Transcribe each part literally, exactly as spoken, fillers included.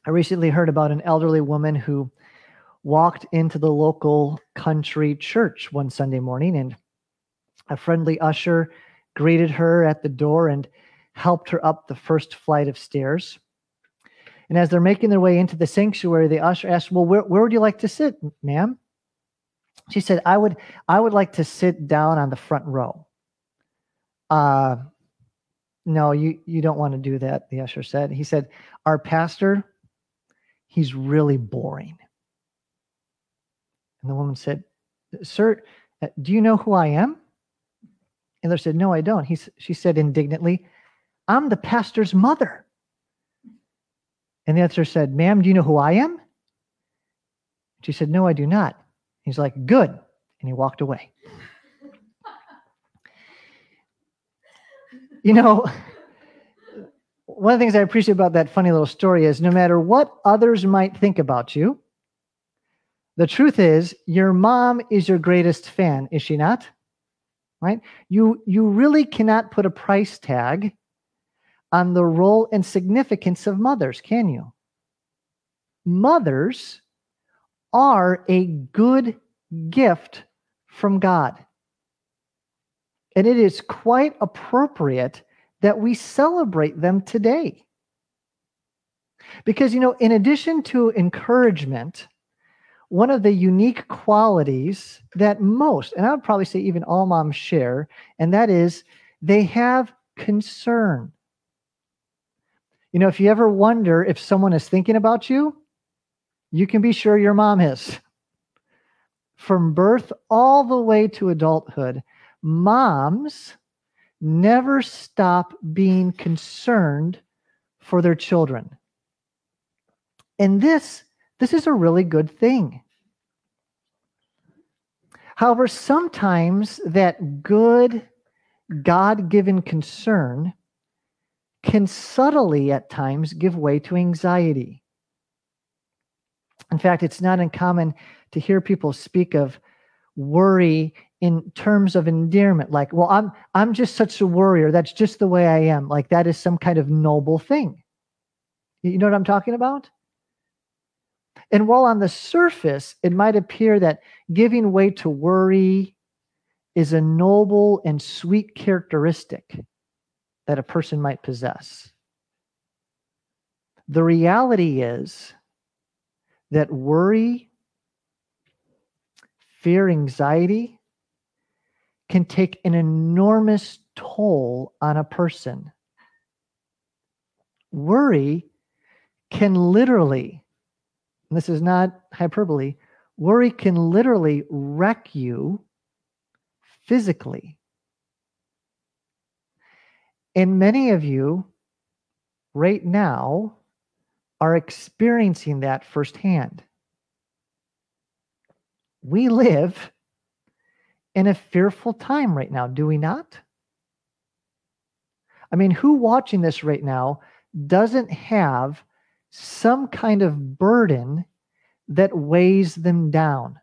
I recently heard about an elderly woman who walked into the local country church one Sunday morning, and a friendly usher greeted her at the door and helped her up the first flight of stairs. And as they're making their way into the sanctuary, the usher asked, "Well, where, where would you like to sit, ma'am?" She said, I would I would like to sit down on the front row. Uh, no, you, you don't want to do that, the usher said. He said, "Our pastor, he's really boring." And the woman said, "Sir, do you know who I am?" And they said, "No, I don't." He, she said indignantly, "I'm the pastor's mother." And the usher said, "Ma'am, do you know who I am?" She said, "No, I do not." He's like, "Good." And he walked away. You know, one of the things I appreciate about that funny little story is no matter what others might think about you, the truth is your mom is your greatest fan, is she not? Right? You, you really cannot put a price tag on the role and significance of mothers, can you? Mothers are a good gift from God. And it is quite appropriate that we celebrate them today. Because, you know, in addition to encouragement, one of the unique qualities that most, and I would probably say even all moms share, and that is they have concern. You know, if you ever wonder if someone is thinking about you, you can be sure your mom is. From birth all the way to adulthood, moms never stop being concerned for their children. And this, this is a really good thing. However, sometimes that good, God-given concern can subtly at times give way to anxiety. In fact, it's not uncommon to hear people speak of worry in terms of endearment, like, well, I'm I'm just such a worrier. That's just the way I am. Like that is some kind of noble thing. You know what I'm talking about? And while on the surface, it might appear that giving way to worry is a noble and sweet characteristic that a person might possess, the reality is that worry, fear, anxiety can take an enormous toll on a person. Worry can literally, and this is not hyperbole, worry can literally wreck you physically. And many of you right now are experiencing that firsthand. We live in a fearful time right now, do we not? I mean, who watching this right now doesn't have some kind of burden that weighs them down?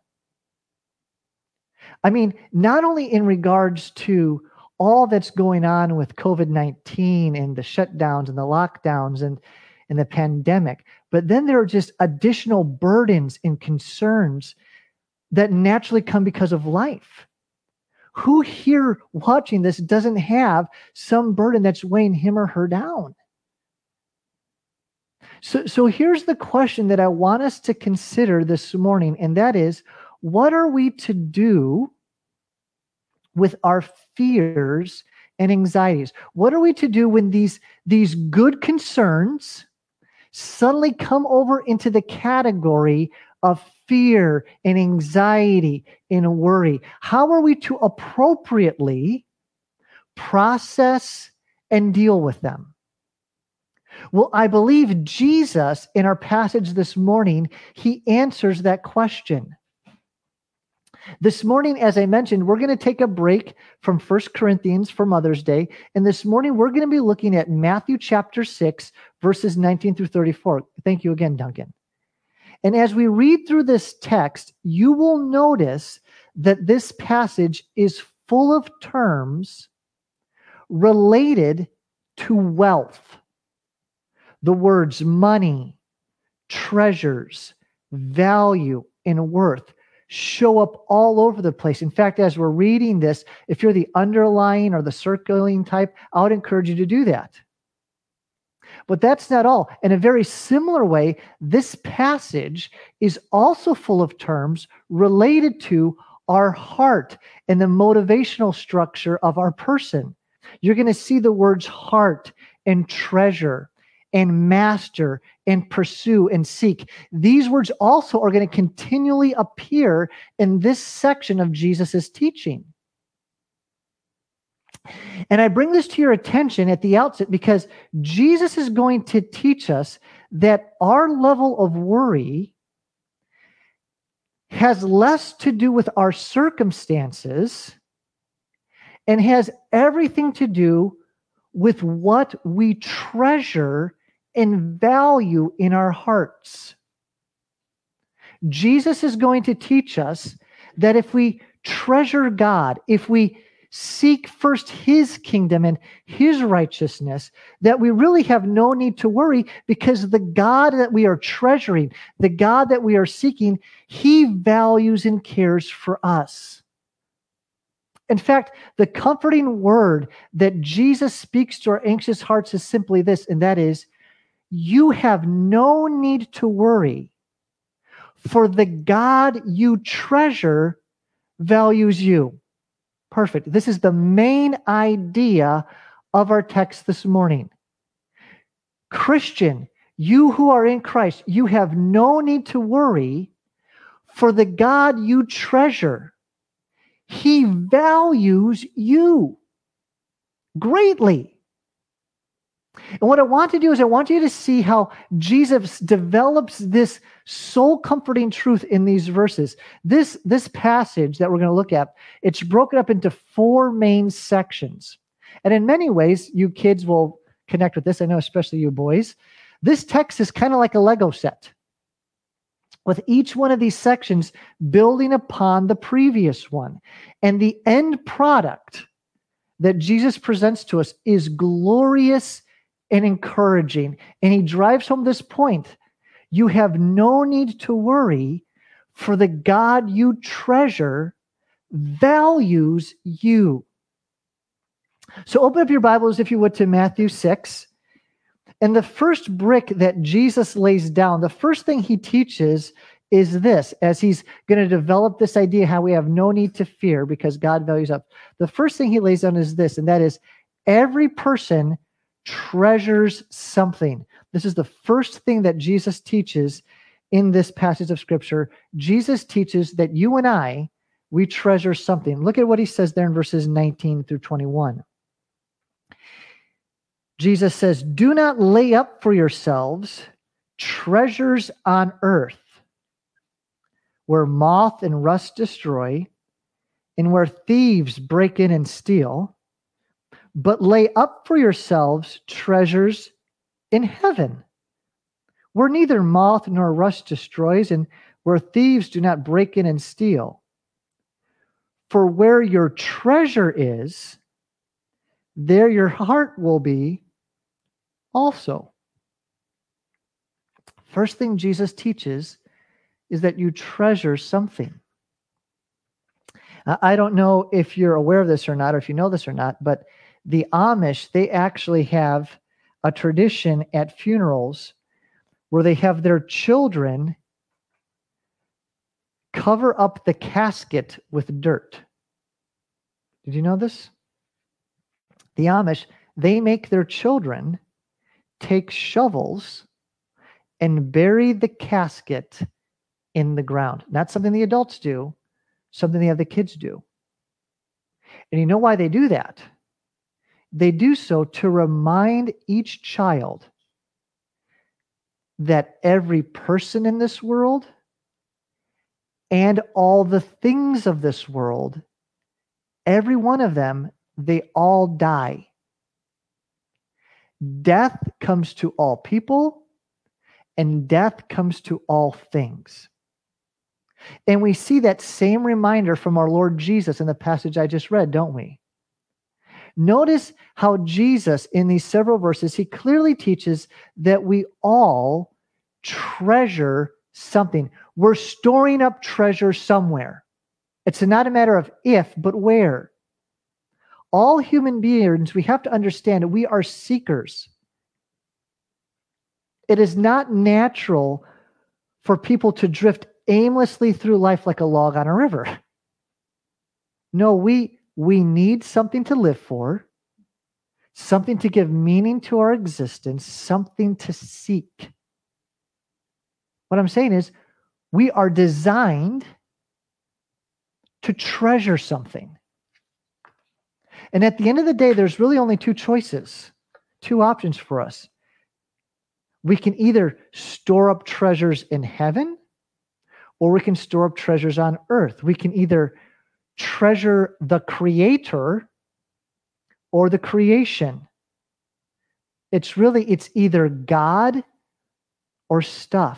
I mean, not only in regards to all that's going on with COVID nineteen and the shutdowns and the lockdowns and, and the pandemic, but then there are just additional burdens and concerns that naturally come because of life. Who here watching this doesn't have some burden that's weighing him or her down? So, so here's the question that I want us to consider this morning, and that is, what are we to do with our fears and anxieties? What are we to do when these, these good concerns suddenly come over into the category of fear and anxiety and worry? How are we to appropriately process and deal with them? Well, I believe Jesus, in our passage this morning, he answers that question. This morning, as I mentioned, we're going to take a break from First Corinthians for Mother's Day. And this morning, we're going to be looking at Matthew chapter six, verses nineteen through thirty-four. Thank you again, Duncan. And as we read through this text, you will notice that this passage is full of terms related to wealth. The words money, treasures, value, and worth show up all over the place. In fact, as we're reading this, if you're the underlying or the circling type, I would encourage you to do that. But that's not all. In a very similar way, this passage is also full of terms related to our heart and the motivational structure of our person. You're going to see the words heart and treasure and master and pursue and seek. These words also are going to continually appear in this section of Jesus' teaching. And I bring this to your attention at the outset because Jesus is going to teach us that our level of worry has less to do with our circumstances and has everything to do with what we treasure and value in our hearts. Jesus is going to teach us that if we treasure God, if we seek first his kingdom and his righteousness, that we really have no need to worry because the God that we are treasuring, the God that we are seeking, he values and cares for us. In fact, the comforting word that Jesus speaks to our anxious hearts is simply this, and that is, you have no need to worry, for the God you treasure values you. Perfect. This is the main idea of our text this morning. Christian, you who are in Christ, you have no need to worry, for the God you treasure, he values you greatly. And what I want to do is I want you to see how Jesus develops this soul-comforting truth in these verses. This, this passage that we're going to look at, it's broken up into four main sections. And in many ways, you kids will connect with this. I know especially you boys. This text is kind of like a Lego set, with each one of these sections building upon the previous one. And the end product that Jesus presents to us is glorious and encouraging. And he drives home this point. You have no need to worry, for the God you treasure values you. So open up your Bibles, if you would, to Matthew six. And the first brick that Jesus lays down, the first thing he teaches is this, as he's going to develop this idea how we have no need to fear because God values us. The first thing he lays down is this, and that is every person treasures something. This is the first thing that Jesus teaches in this passage of Scripture. Jesus teaches that you and I, we treasure something. Look at what he says there in verses nineteen through twenty-one. Jesus says, do not lay up for yourselves treasures on earth, where moth and rust destroy, and where thieves break in and steal, but lay up for yourselves treasures in heaven, where neither moth nor rust destroys, and where thieves do not break in and steal. For where your treasure is, there your heart will be also. First thing Jesus teaches is that you treasure something. I don't know if you're aware of this or not, or if you know this or not, but the Amish, they actually have a tradition at funerals where they have their children cover up the casket with dirt. Did you know this? The Amish, they make their children take shovels and bury the casket in the ground. Not something the adults do, something the other kids do. And you know why they do that? They do so to remind each child that every person in this world and all the things of this world, every one of them, they all die. Death comes to all people, and death comes to all things. And we see that same reminder from our Lord Jesus in the passage I just read, don't we? Notice how Jesus, in these several verses, he clearly teaches that we all treasure something. We're storing up treasure somewhere. It's not a matter of if, but where. All human beings, we have to understand that we are seekers. It is not natural for people to drift aimlessly through life like a log on a river. No, we, we need something to live for, something to give meaning to our existence, something to seek. What I'm saying is, we are designed to treasure something. And at the end of the day, there's really only two choices, two options for us. We can either store up treasures in heaven, or we can store up treasures on earth. We can either treasure the Creator or the creation. It's really, it's either God or stuff.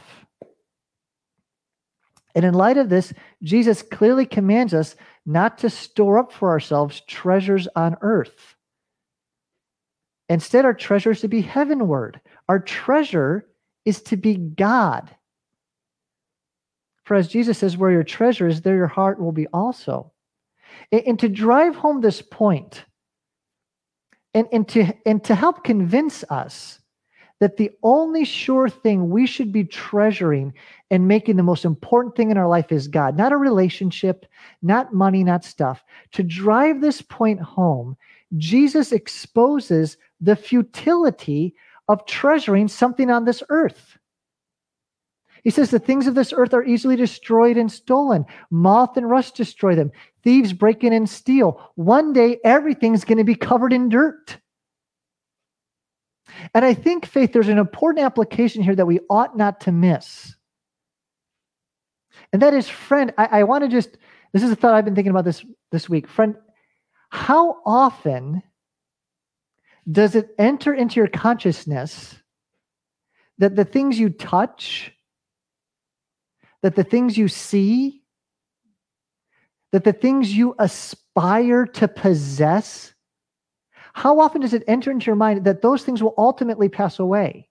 And in light of this, Jesus clearly commands us not to store up for ourselves treasures on earth. Instead, our treasure is to be heavenward. Our treasure is to be God. For as Jesus says, where your treasure is, there your heart will be also. And, and to drive home this point, and, and, to, and to help convince us that the only sure thing we should be treasuring and making the most important thing in our life is God, not a relationship, not money, not stuff. To drive this point home, Jesus exposes the futility of treasuring something on this earth. He says the things of this earth are easily destroyed and stolen. Moth and rust destroy them. Thieves break in and steal. One day, everything's going to be covered in dirt. And I think, Faith, there's an important application here that we ought not to miss. And that is, friend, I, I want to just, this is a thought I've been thinking about this, this week. Friend, how often does it enter into your consciousness that the things you touch, that the things you see, that the things you aspire to possess, how often does it enter into your mind that those things will ultimately pass away?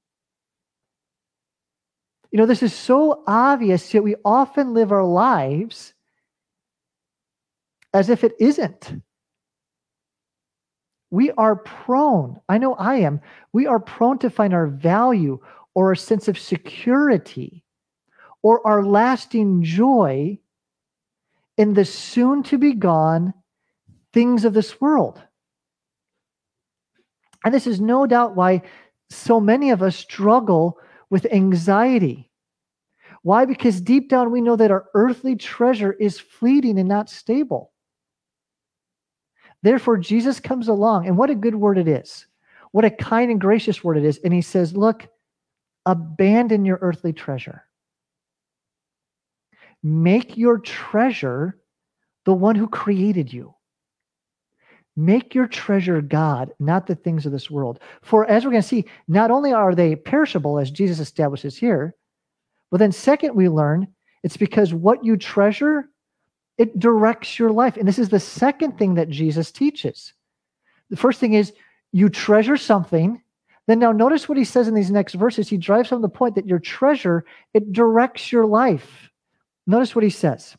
You know, this is so obvious, yet we often live our lives as if it isn't. We are prone, I know I am, we are prone to find our value or a sense of security or our lasting joy in the soon-to-be-gone things of this world. And this is no doubt why so many of us struggle with anxiety. Why? Because deep down we know that our earthly treasure is fleeting and not stable. Therefore, Jesus comes along, and what a good word it is. What a kind and gracious word it is. And he says, look, abandon your earthly treasure. Make your treasure the one who created you. Make your treasure God, not the things of this world. For as we're going to see, not only are they perishable, as Jesus establishes here, but then second, we learn it's because what you treasure, it directs your life. And this is the second thing that Jesus teaches. The first thing is you treasure something. Then now notice what he says in these next verses. He drives home the point that your treasure, it directs your life. Notice what he says.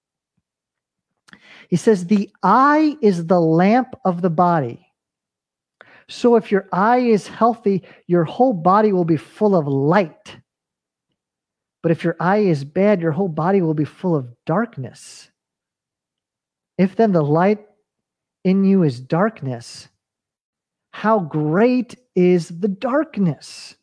He says, the eye is the lamp of the body. So if your eye is healthy, your whole body will be full of light. But if your eye is bad, your whole body will be full of darkness. If then the light in you is darkness, how great is the darkness?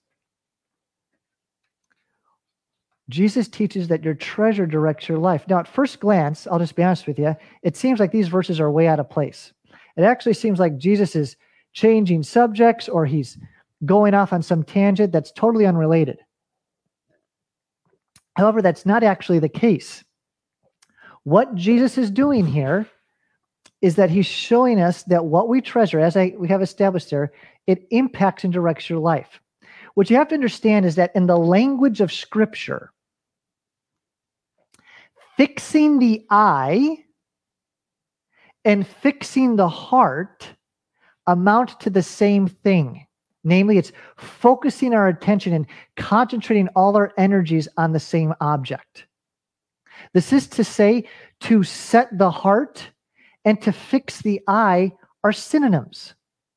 Jesus teaches that your treasure directs your life. Now, at first glance, I'll just be honest with you, it seems like these verses are way out of place. It actually seems like Jesus is changing subjects or he's going off on some tangent that's totally unrelated. However, that's not actually the case. What Jesus is doing here is that he's showing us that what we treasure, as I, we have established there, it impacts and directs your life. What you have to understand is that in the language of Scripture, fixing the eye and fixing the heart amount to the same thing. Namely, it's focusing our attention and concentrating all our energies on the same object. This is to say, to set the heart and to fix the eye are synonyms.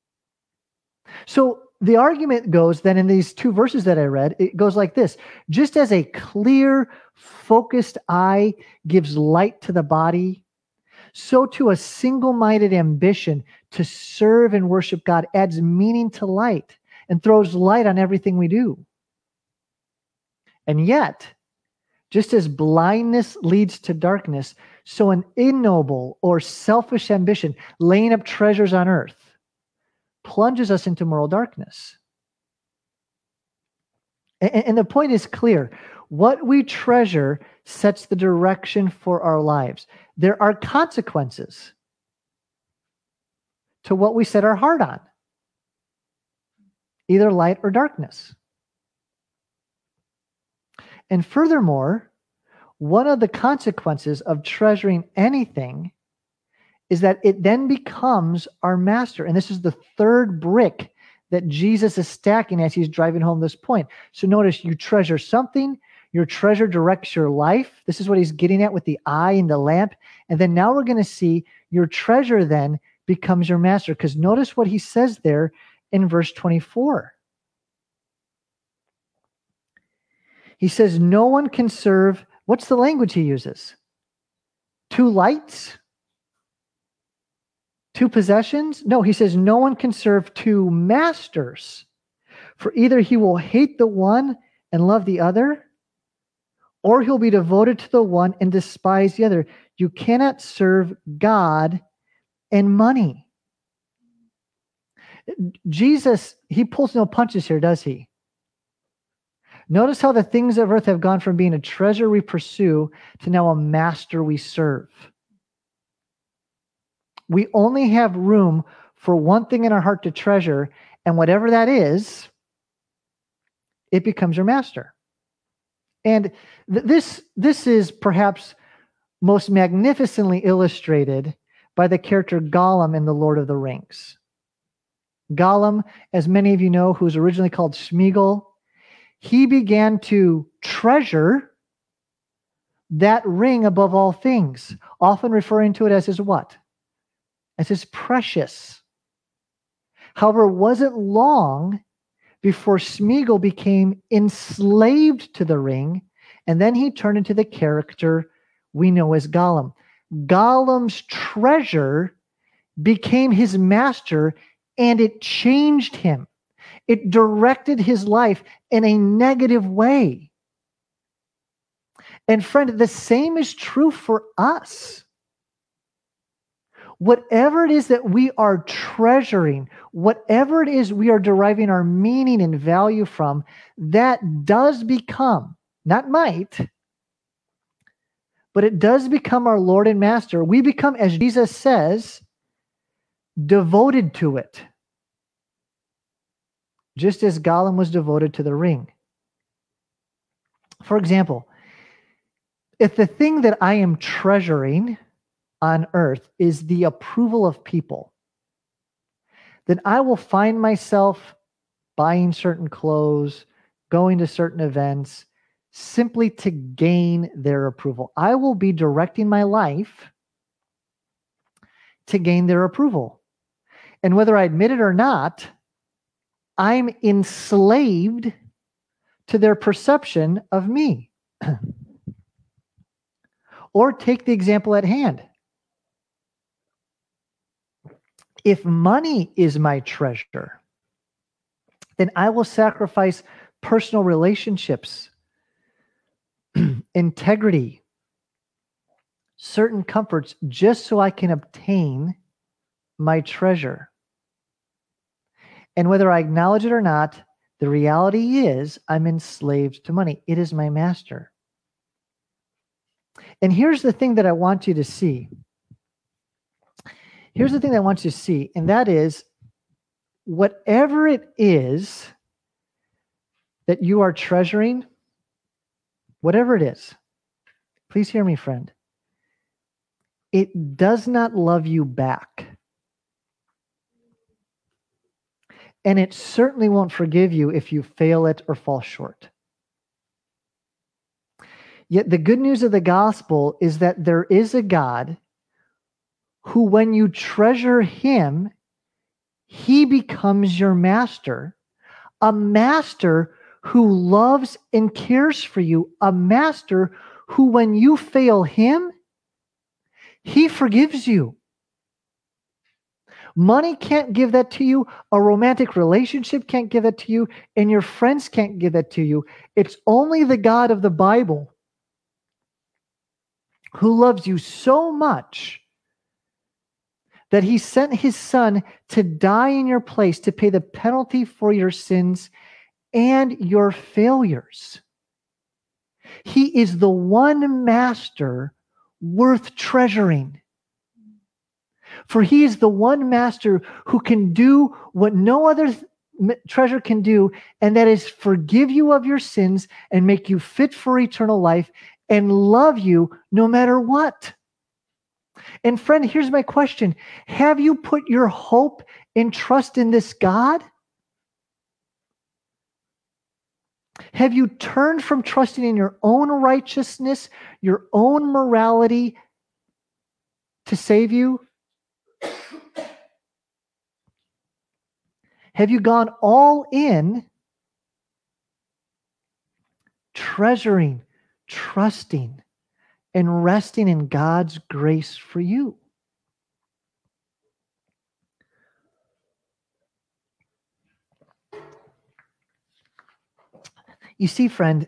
So the argument goes then in these two verses that I read, it goes like this. Just as a clear, focused eye gives light to the body, so too a single-minded ambition to serve and worship God adds meaning to light and throws light on everything we do. And yet, just as blindness leads to darkness, so an ignoble or selfish ambition, laying up treasures on earth, plunges us into moral darkness. And, and the point is clear. What we treasure sets the direction for our lives. There are consequences to what we set our heart on, either light or darkness. And furthermore, one of the consequences of treasuring anything is that it then becomes our master. And this is the third brick that Jesus is stacking as he's driving home this point. So notice, you treasure something, your treasure directs your life. This is what he's getting at with the eye and the lamp. And then now we're going to see your treasure then becomes your master. Because notice what he says there in verse twenty-four. He says, no one can serve, what's the language he uses? Two lights? Two possessions? No, he says no one can serve two masters. For either he will hate the one and love the other, or he'll be devoted to the one and despise the other. You cannot serve God and money. Jesus, he pulls no punches here, does he? Notice how the things of earth have gone from being a treasure we pursue to now a master we serve. We only have room for one thing in our heart to treasure, and whatever that is, it becomes your master. And th- this, this is perhaps most magnificently illustrated by the character Gollum in The Lord of the Rings. Gollum, as many of you know, who was originally called Smeagol, he began to treasure that ring above all things, often referring to it as his what? As his precious. However, it wasn't long before Smeagol became enslaved to the ring, and then he turned into the character we know as Gollum. Gollum's treasure became his master, and it changed him. It directed his life in a negative way. And friend, the same is true for us. Whatever it is that we are treasuring, whatever it is we are deriving our meaning and value from, that does become, not might, but it does become our Lord and Master. We become, as Jesus says, devoted to it. Just as Gollum was devoted to the ring. For example, if the thing that I am treasuring on earth is the approval of people, then I will find myself buying certain clothes, going to certain events, simply to gain their approval. I will be directing my life to gain their approval. And whether I admit it or not, I'm enslaved to their perception of me. Or take the example at hand. If money is my treasure, then I will sacrifice personal relationships, integrity, certain comforts, just so I can obtain my treasure. And whether I acknowledge it or not, the reality is I'm enslaved to money. It is my master. And here's the thing that I want you to see. Here's the thing that I want you to see, and that is, whatever it is that you are treasuring, whatever it is, please hear me, friend, it does not love you back. and it certainly won't forgive you if you fail it or fall short. Yet the good news of the gospel is that there is a God who, when you treasure him, he becomes your master, a master who loves and cares for you, a master who, when you fail him, he forgives you. Money can't give that to you. A romantic relationship can't give that to you. And your friends can't give that to you. It's only the God of the Bible who loves you so much that he sent his son to die in your place to pay the penalty for your sins and your failures. He is the one master worth treasuring. For he is the one master who can do what no other th- treasure can do, and that is forgive you of your sins and make you fit for eternal life and love you no matter what. And friend, here's my question. Have you put your hope and trust in this God? Have you turned from trusting in your own righteousness, your own morality to save you? Have you gone all in, treasuring, trusting, and resting in God's grace for you? You see, friend,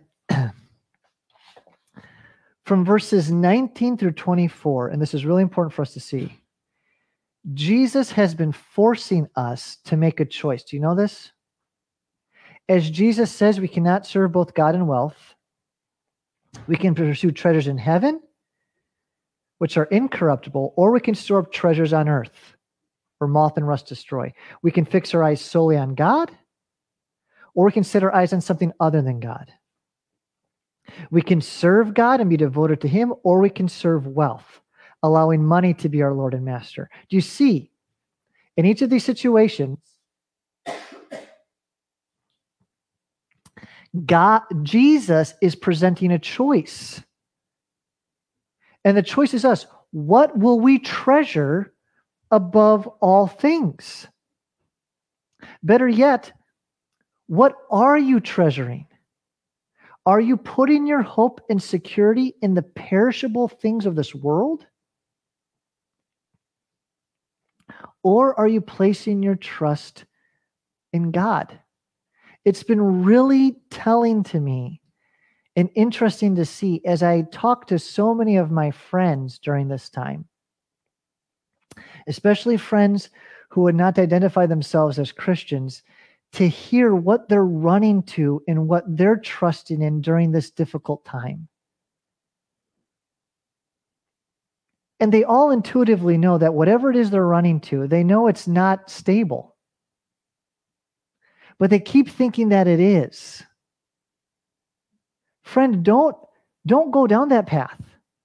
from verses nineteen through twenty-four, and this is really important for us to see, Jesus has been forcing us to make a choice. Do you know this? As Jesus says, we cannot serve both God and wealth. We can pursue treasures in heaven, which are incorruptible, or we can store up treasures on earth, where moth and rust destroy. We can fix our eyes solely on God, or we can set our eyes on something other than God. We can serve God and be devoted to him, or we can serve wealth, allowing money to be our Lord and Master. Do you see, in each of these situations, God, Jesus is presenting a choice. And the choice is us. What will we treasure above all things? Better yet, what are you treasuring? Are you putting your hope and security in the perishable things of this world? Or are you placing your trust in God? It's been really telling to me and interesting to see as I talk to so many of my friends during this time, especially friends who would not identify themselves as Christians, to hear what they're running to and what they're trusting in during this difficult time. And they all intuitively know that whatever it is they're running to, they know it's not stable. But they keep thinking that it is. Friend, don't, don't go down that path.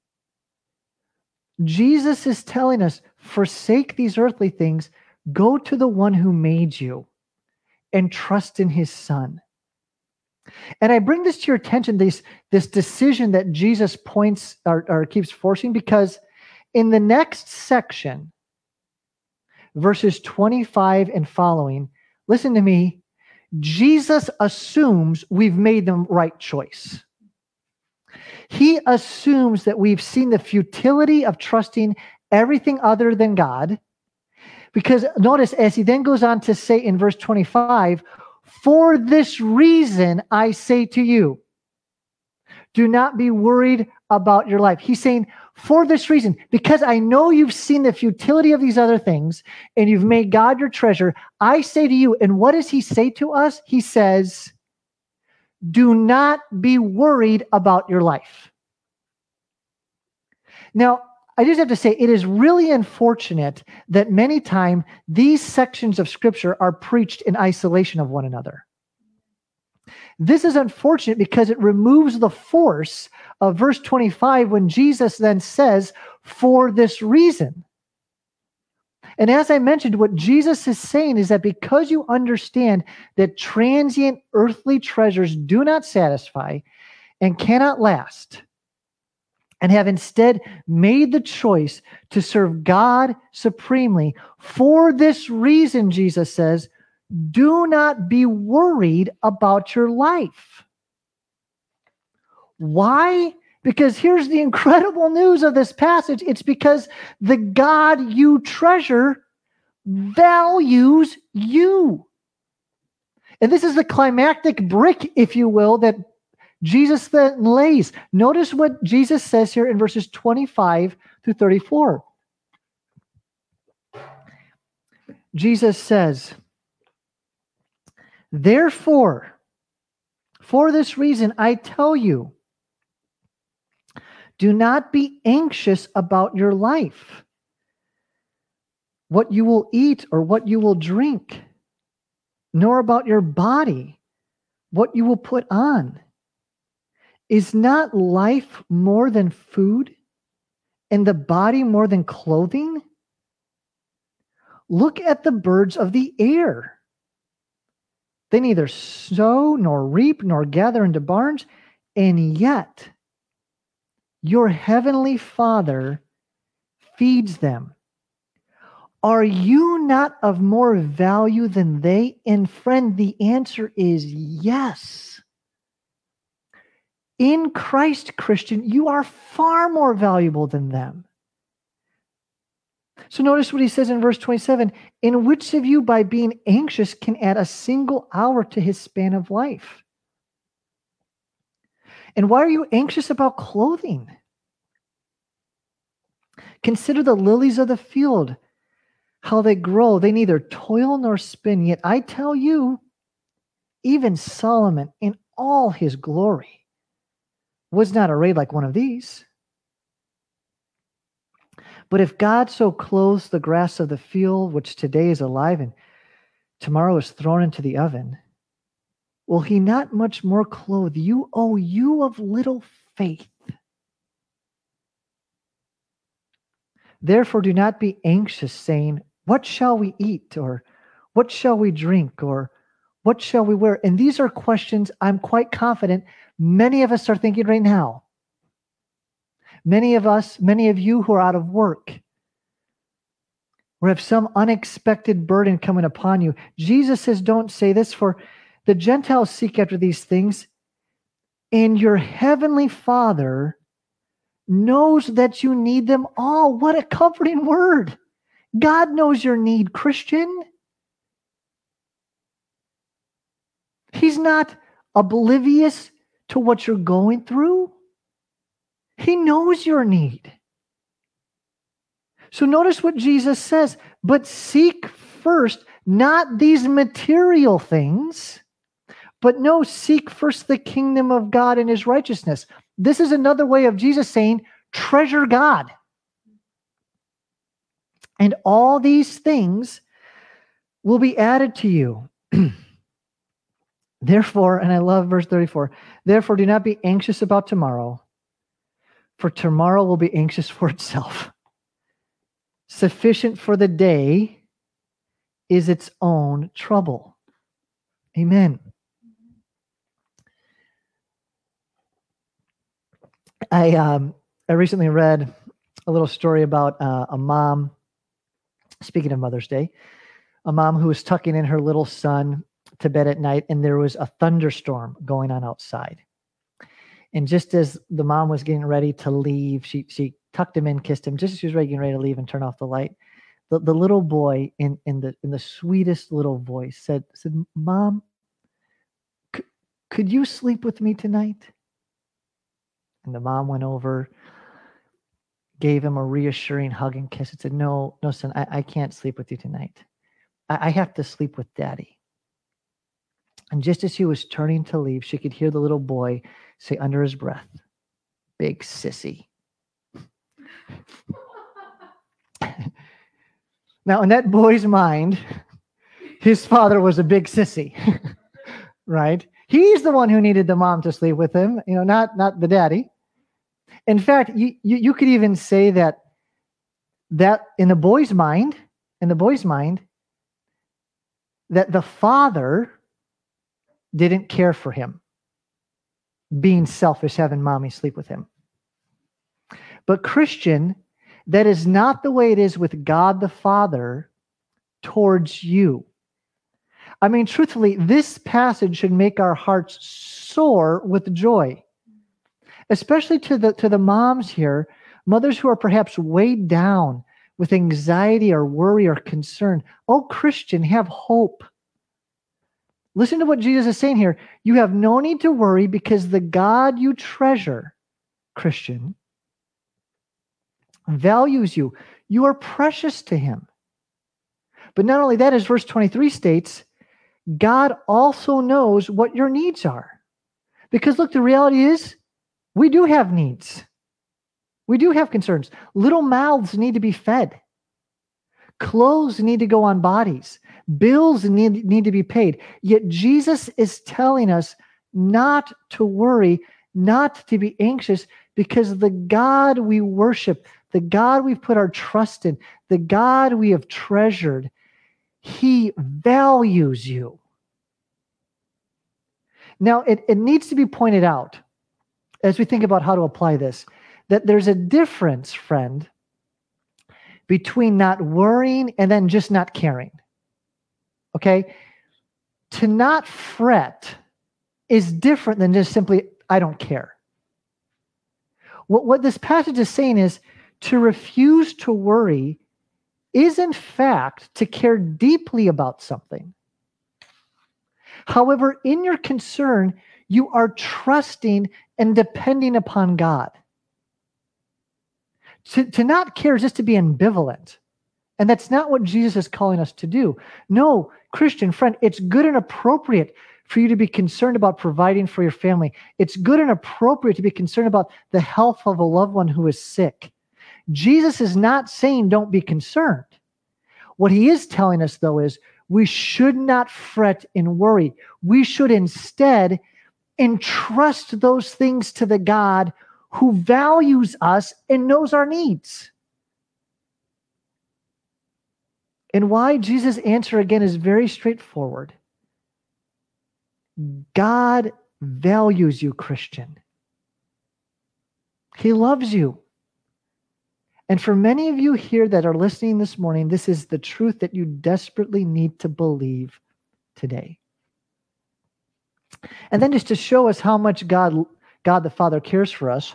Jesus is telling us, forsake these earthly things, go to the one who made you and trust in his son. And I bring this to your attention, this, this decision that Jesus points or, or keeps forcing, because in the next section, verses twenty-five and following, listen to me, Jesus assumes we've made the right choice. He assumes that we've seen the futility of trusting everything other than God. Because notice, as he then goes on to say in verse twenty-five, for this reason I say to you, do not be worried about your life. He's saying, for this reason, because I know you've seen the futility of these other things and you've made God your treasure, I say to you, and what does he say to us? He says, do not be worried about your life. Now, I just have to say, it is really unfortunate that many times these sections of Scripture are preached in isolation of one another. This is unfortunate because it removes the force of verse twenty-five when Jesus then says, for this reason. And as I mentioned, what Jesus is saying is that because you understand that transient earthly treasures do not satisfy and cannot last, and have instead made the choice to serve God supremely, for this reason, Jesus says, do not be worried about your life. Why? Because here's the incredible news of this passage. It's because the God you treasure values you. And this is the climactic brick, if you will, that Jesus then lays. Notice what Jesus says here in verses twenty-five through thirty-four. Jesus says, therefore, for this reason, I tell you, do not be anxious about your life, what you will eat or what you will drink, nor about your body, what you will put on. Is not life more than food, and the body more than clothing? Look at the birds of the air. They neither sow nor reap nor gather into barns, and yet your heavenly Father feeds them. Are you not of more value than they? And friend, the answer is yes. In Christ, Christian, you are far more valuable than them. So notice what he says in verse twenty-seven. In which of you, by being anxious, can add a single hour to his span of life? And why are you anxious about clothing? Consider the lilies of the field, how they grow. They neither toil nor spin. Yet I tell you, even Solomon in all his glory was not arrayed like one of these. But if God so clothes the grass of the field, which today is alive and tomorrow is thrown into the oven, will he not much more clothe you, O you of little faith? Therefore do not be anxious, saying, what shall we eat? Or what shall we drink? Or what shall we wear? And these are questions I'm quite confident many of us are thinking right now. Many of us, many of you who are out of work, or have some unexpected burden coming upon you. Jesus says, don't say this, for the Gentiles seek after these things, and your heavenly Father knows that you need them all. What a comforting word. God knows your need, Christian. He's not oblivious to what you're going through. He knows your need. So notice what Jesus says, but seek first not these material things, but no, seek first the kingdom of God and his righteousness. This is another way of Jesus saying, treasure God. And all these things will be added to you. Therefore, and I love verse thirty-four, therefore do not be anxious about tomorrow, for tomorrow will be anxious for itself. Sufficient for the day is its own trouble. Amen. I um, I recently read a little story about uh, a mom, speaking of Mother's Day, a mom who was tucking in her little son to bed at night, and there was a thunderstorm going on outside. And just as the mom was getting ready to leave, she she tucked him in, kissed him, just as she was ready, getting ready to leave and turn off the light. The, the little boy, in, in the in the sweetest little voice, said, said Mom, c- could you sleep with me tonight? And the mom went over, gave him a reassuring hug and kiss, and said, No, no, son, I, I can't sleep with you tonight. I, I have to sleep with Daddy. And just as she was turning to leave, she could hear the little boy say under his breath, big sissy. Now, in that boy's mind, his father was a big sissy, right? He's the one who needed the mom to sleep with him, you know, not, not the daddy. In fact, you, you, you could even say that, that in the boy's mind, in the boy's mind that the father didn't care for him, being selfish, having mommy sleep with him. But Christian, that is not the way it is with God the Father towards you. I mean, truthfully, this passage should make our hearts soar with joy, especially to the, to the moms here, mothers who are perhaps weighed down with anxiety or worry or concern. Oh, Christian, have hope. Listen to what Jesus is saying here. You have no need to worry because the God you treasure, Christian, values you. You are precious to him. But not only that, as verse twenty-three states, God also knows what your needs are. Because look, the reality is we do have needs. We do have concerns. Little mouths need to be fed. Clothes need to go on bodies. Bills need, need to be paid. Yet Jesus is telling us not to worry, not to be anxious, because the God we worship, the God we've put our trust in, the God we have treasured, he values you. Now, it, it needs to be pointed out, as we think about how to apply this, that there's a difference, friend, between not worrying and then just not caring. Okay? To not fret is different than just simply, I don't care. What, what this passage is saying is to refuse to worry is in fact to care deeply about something. However, in your concern, you are trusting and depending upon God. To, to not care is just to be ambivalent. And that's not what Jesus is calling us to do. No, Christian friend, it's good and appropriate for you to be concerned about providing for your family. It's good and appropriate to be concerned about the health of a loved one who is sick. Jesus is not saying don't be concerned. What he is telling us, though, is we should not fret and worry. We should instead entrust those things to the God who values us and knows our needs. And why Jesus' answer again is very straightforward. God values you, Christian. He loves you. And for many of you here that are listening this morning, this is the truth that you desperately need to believe today. And then just to show us how much God, God the Father cares for us,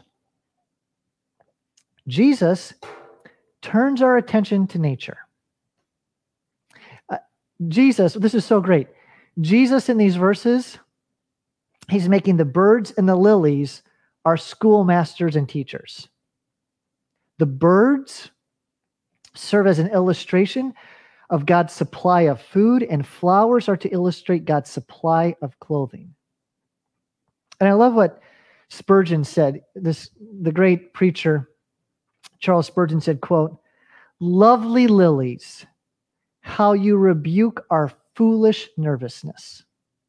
Jesus turns our attention to nature. Uh, Jesus, this is so great. Jesus in these verses, he's making the birds and the lilies our schoolmasters and teachers. The birds serve as an illustration of God's supply of food, and flowers are to illustrate God's supply of clothing. And I love what Spurgeon said. This, the great preacher, Charles Spurgeon said, quote, "Lovely lilies, how you rebuke our foolish nervousness."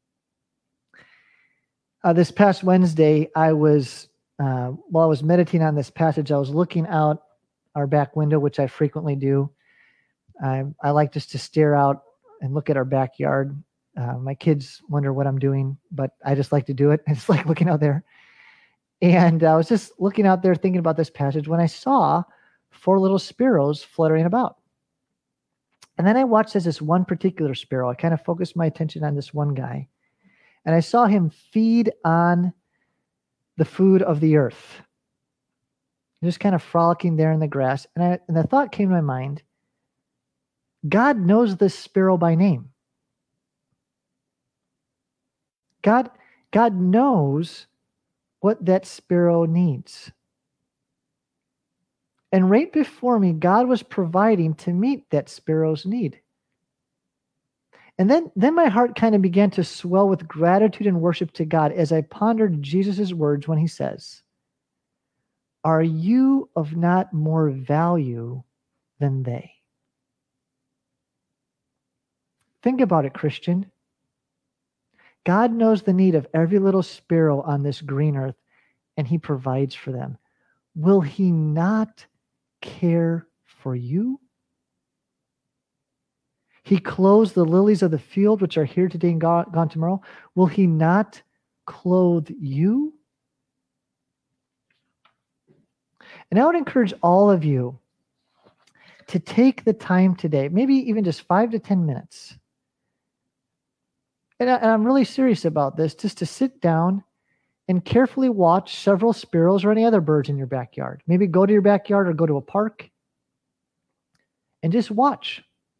Uh, this past Wednesday, I was, uh, while I was meditating on this passage, I was looking out our back window, which I frequently do. I, I like just to stare out and look at our backyard. Uh, my kids wonder what I'm doing, but I just like to do it. It's like looking out there. And I was just looking out there thinking about this passage when I saw four little sparrows fluttering about. And then I watched as this one particular sparrow, I kind of focused my attention on this one guy, and I saw him feed on the food of the earth, just kind of frolicking there in the grass. And, I, and the thought came to my mind, God knows this sparrow by name. God, God knows what that sparrow needs. And right before me, God was providing to meet that sparrow's need. And then, then my heart kind of began to swell with gratitude and worship to God as I pondered Jesus' words when he says, "Are you of not more value than they?" Think about it, Christian. God knows the need of every little sparrow on this green earth, and he provides for them. Will he not care for you? He clothes the lilies of the field, which are here today and gone, gone tomorrow. Will he not clothe you? And I would encourage all of you to take the time today, maybe even just five to ten minutes. And, I, and I'm really serious about this, just to sit down and carefully watch several sparrows or any other birds in your backyard. Maybe go to your backyard or go to a park and just watch.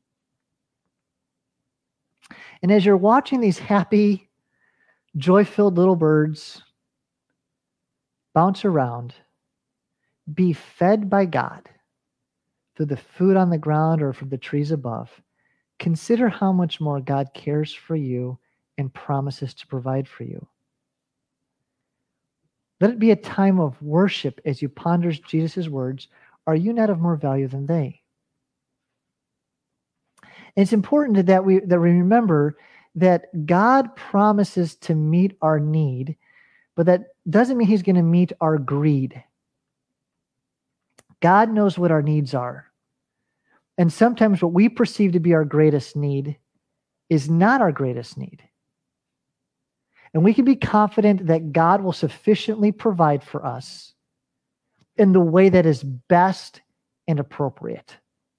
And as you're watching these happy, joy-filled little birds bounce around, be fed by God through the food on the ground or from the trees above, consider how much more God cares for you and promises to provide for you. Let it be a time of worship as you ponder Jesus' words, "Are you not of more value than they?" And it's important that we that we remember that God promises to meet our need, but that doesn't mean he's going to meet our greed. God knows what our needs are. And sometimes what we perceive to be our greatest need is not our greatest need. And we can be confident that God will sufficiently provide for us in the way that is best and appropriate.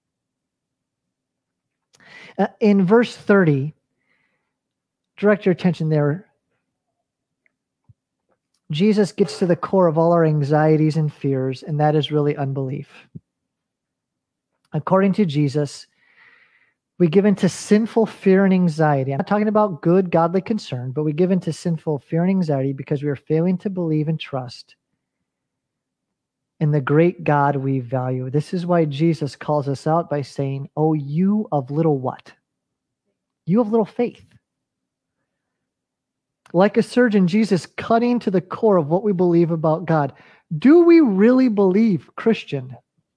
Uh, in verse thirty, direct your attention there. Jesus gets to the core of all our anxieties and fears, and that is really unbelief. According to Jesus, we give into sinful fear and anxiety. I'm not talking about good, godly concern, but we give into sinful fear and anxiety because we are failing to believe and trust in the great God we value. This is why Jesus calls us out by saying, "Oh, you of little what? You have little faith." Like a surgeon, Jesus cutting to the core of what we believe about God. Do we really believe, Christian?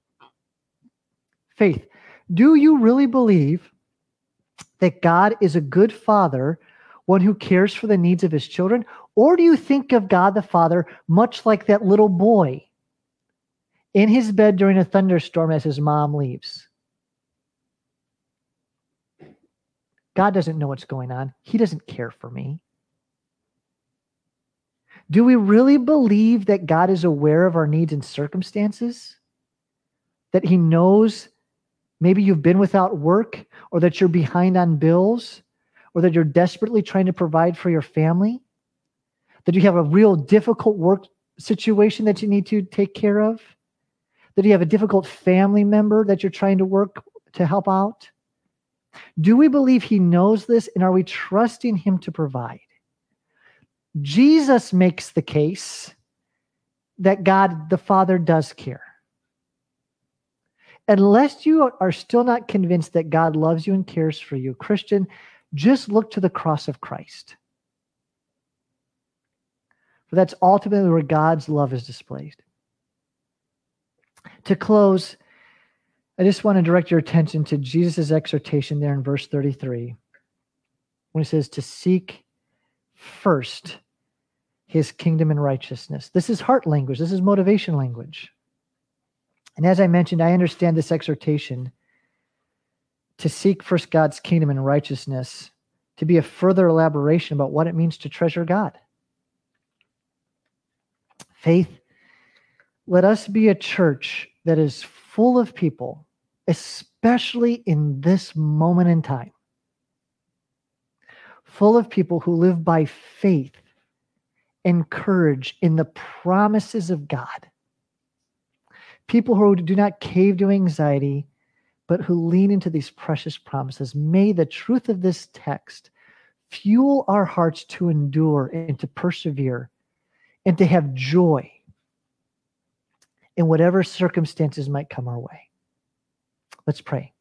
Faith. Do you really believe that God is a good father, one who cares for the needs of his children? Or do you think of God the Father much like that little boy in his bed during a thunderstorm as his mom leaves? God doesn't know what's going on. He doesn't care for me. Do we really believe that God is aware of our needs and circumstances? That he knows maybe you've been without work, or that you're behind on bills, or that you're desperately trying to provide for your family? That you have a real difficult work situation that you need to take care of? That you have a difficult family member that you're trying to work to help out? Do we believe he knows this, and are we trusting him to provide? Jesus makes the case that God the Father does care. Unless you are still not convinced that God loves you and cares for you, Christian, just look to the cross of Christ. For that's ultimately where God's love is displayed. To close, I just want to direct your attention to Jesus' exhortation there in verse thirty-three, when he says to seek first his kingdom and righteousness. This is heart language. This is motivation language. And as I mentioned, I understand this exhortation to seek first God's kingdom and righteousness to be a further elaboration about what it means to treasure God. Faith, let us be a church that is full of people, especially in this moment in time, full of people who live by faith and courage in the promises of God. People who do not cave to anxiety, but who lean into these precious promises. May the truth of this text fuel our hearts to endure and to persevere and to have joy in whatever circumstances might come our way. Let's pray.